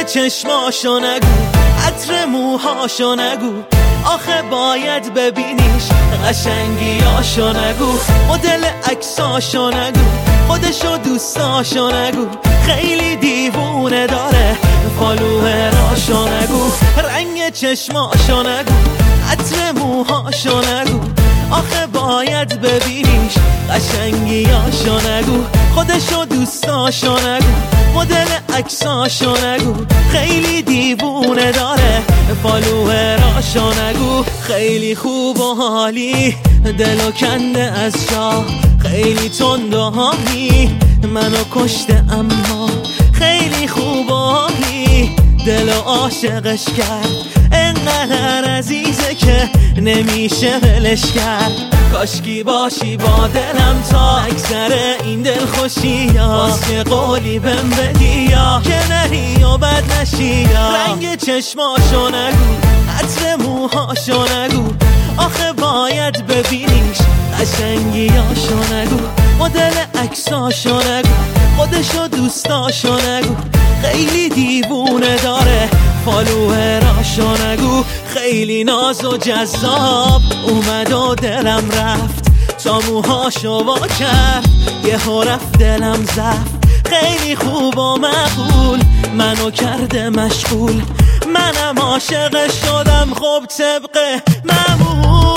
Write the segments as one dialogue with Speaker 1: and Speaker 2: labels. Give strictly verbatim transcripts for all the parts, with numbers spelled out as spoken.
Speaker 1: چشماشو نگو، عطر موهاشو نگو، آخه باید ببینیش، قشنگیاشو نگو، مدل عکساشو نگو، خودشو دوستاشو نگو، خیلی دیوونه داره، فالووراشو نگو، رنگ چشماشو نگو، عطر موهاشو نگو، آخه باید ببینیش، قشنگیاشو نگو، خودشو دوستاشو نگو، مدل عکساشو نگو، خیلی دیوونه داره، فالووراشو نگو، خیلی خوب و حالی، دلو کنده از جا، خیلی تند و حامی، منو کشته اما خیلی خوب و حالی، دلو عاشقش کرد، انقدر عزیزه که نمیشه ولش کرد، کاشکی باشی با دلم تا اکثر این دل خوشی ها، واسه قولی بهم بدی یا که نری و بد نشی یا، رنگ چشماشو نگو، عطر موهاشو نگو، آخه باید ببینیش، قشنگیاشو نگو، مدل عکساشو نگو، خودشو دوستاشو نگو، خیلی دیوونه داره، فالووراشو نگو، خیلی ناز و جذاب اومد و دلم رفت، تا موهاشو وا کرد یهو رفت دلم زفت، خیلی خوب و معقول منو کرده مشغول، منم عاشق شدم خب طبق معمول.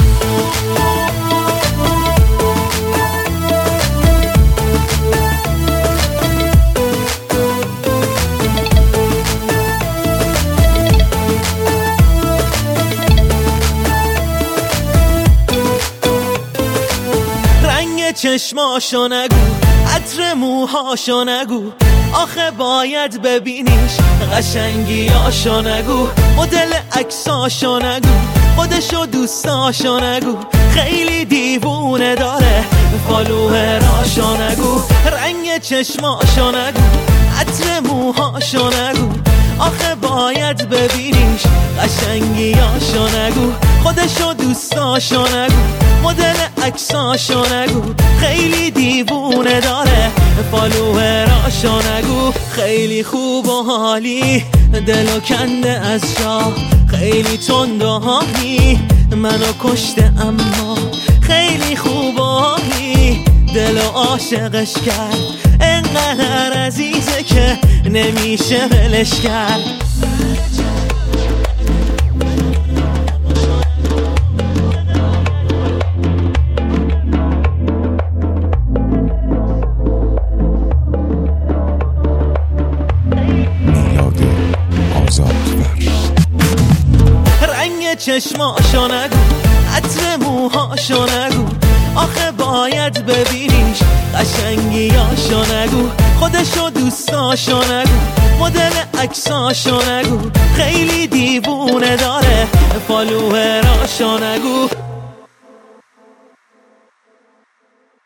Speaker 1: چشماشو نگو، عطر موهاشو نگو، آخه باید ببینیش، قشنگیاشو نگو، مدل عکساشو نگو، خودشو دوستاشو نگو، خیلی دیوونه داره، فالووراشو نگو، رنگ چشماشو نگو، عطر موهاشو نگو، آخه باید ببینیش، قشنگیاشو نگو، خودشو دوستاشو نگو، مدل عکساشو نگو، خیلی دیوونه داره، فالووراشو نگو، خیلی خوب و حالی، دلو کنده از جا، خیلی تند و حامی، منو کشته اما خیلی خوب و حالی، دلو عاشقش کرد، انقدر عزیزه که نمیشه ولش کرد. چشماشو نگو، عطر موهاشو نگو، آخه باید ببینیش، قشنگیاشو نگو، خودشو دوستاشو نگو، مدل عکساشو نگو، خیلی دیوونه داره، فالووراشو نگو.